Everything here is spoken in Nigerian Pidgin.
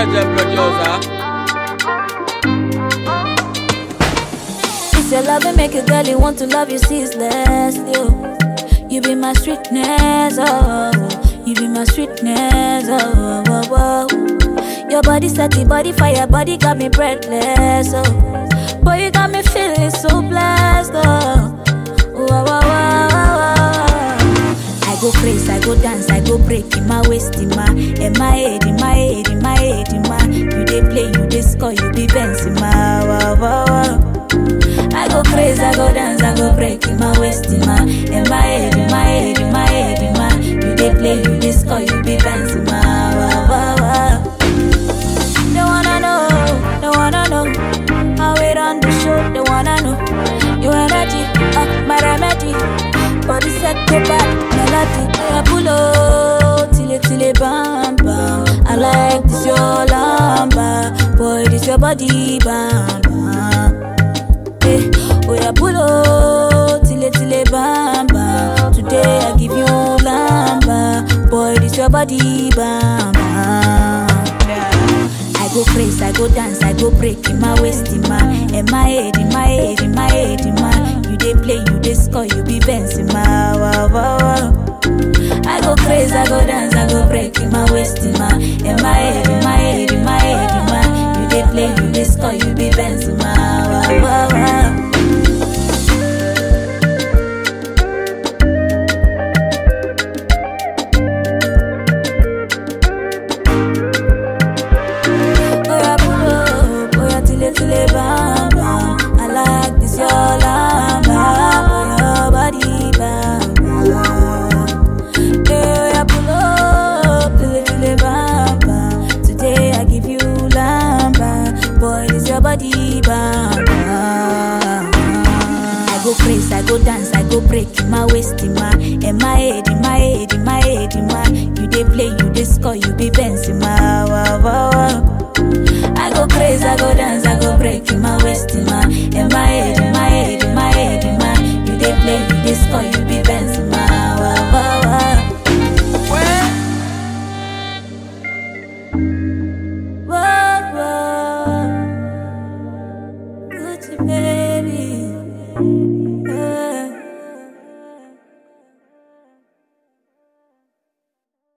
the producer. It's your love and make a girl you want to love you ceaselessly. Oh. You be my sweetness, oh. You be my sweetness, oh, oh, oh. Your body set the body fire, body got me breathless, oh. Boy, you got me feeling so blessed, oh. Oh, oh, oh, oh, oh. I go crazy, I go dance, I go break in my waist, in my head, in my head, in my head, in my. You dey play, you dey score, you be bouncing, my wow, wow, wow. I go crazy, I go dance, I go break in my waist, in my head, in my head, in my head, in my. You dey play, you dey score, you be bouncing, my wow, wow, wow. They wanna know how it on the show. They wanna know your energy, my remedy. Body set to back, melody. I pull up till it bam bam. I like this your lamba, boy this your body bam bam. Hey, oh yeah, pull up till it bam bam. Today I give you lamba, boy this your body bam bam. I go crazy, I go dance, I go break in my waist, in my head, in my head, in my head, in my. You dey play, you dey score, you be bouncing, my wow, wow, wow. I go crazy, I go dance, I go break in my waist, in my head, in my head, in my head, in my. You dey play, you dey score, you be bouncing, my wow, wow, wow. Bam, bam. I like this your lamba, your body bam bam. Hey, I pull up till bam bam. Today I give you lamba, boy this your body bam bam. I go crazy, I go dance, I go break in my waist, in my head, in my head, in my head, in my. You dey play, you dey score, you be bouncing, my wow, wow, wow. I go crazy, I go dance, I go break